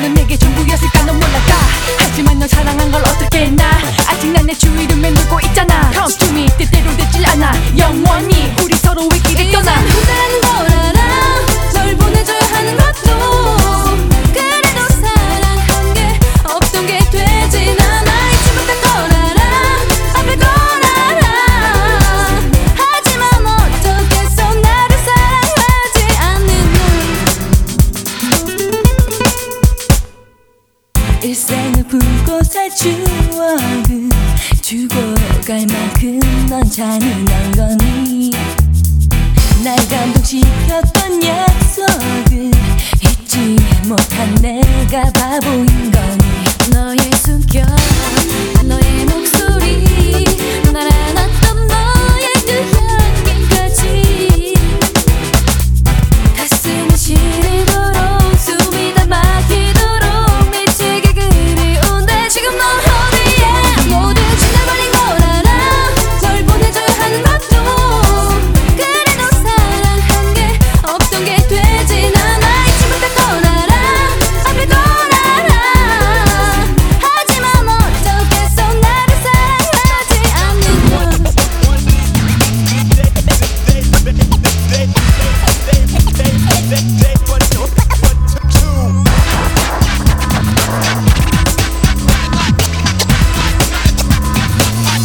너는 내게 전부였을까 넌 몰랐다. 하지만 널 사랑한 걸 어떻게 했나. 아직 난 내 주위를 맴돌고 있잖아. Come to me 뜻대로 되질 않아. 영원히 우리 서로의 길을 떠나. 이젠 혼자라는 걸 알아. 널 보내줘야 하는 것도 그래도 사랑한 게 없던 게 되진 않아. 잊지 못할 걸 알아. 아플 걸 알아. 하지만 어쩌겠어 나를 사랑하지 않는 널. 일생을 품고 살 추억은 죽어갈 만큼 넌 잔인한 거니. 날 감동시켰던 약속은